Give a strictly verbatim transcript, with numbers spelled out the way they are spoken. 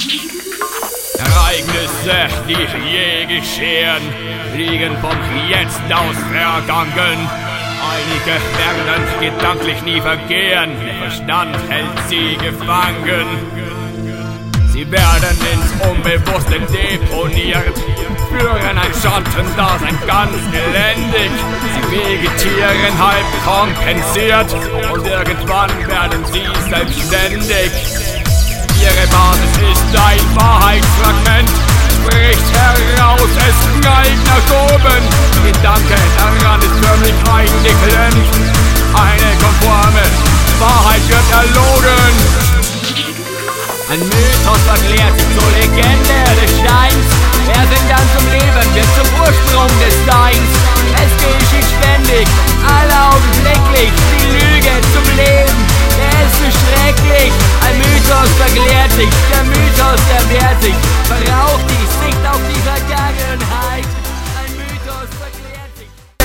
Ereignisse, die je geschehen, liegen vom Jetzt aus vergangen. Einige werden gedanklich nie vergehen, der Verstand hält sie gefangen. Sie werden ins Unbewusste deponiert, führen ein Schattendasein ganz elendig. Sie vegetieren halb kompensiert und irgendwann werden sie selbstständig. Ihre Basis ist ein Wahrheitsfragment, spricht heraus, es knallt nach oben. Gedanke daran ist förmlich eingeklemmt, eine konforme Wahrheit wird erlogen. Ein Mythos verklärt sich zur Legende des Steins. Wer sind dann zum Leben, wird zum Ursprung des Seins. Es geschieht ständig, alle augenblicklich, die Lüge zum Leben. Der ist zu schrecklich, ein Mythos verklärt sich, der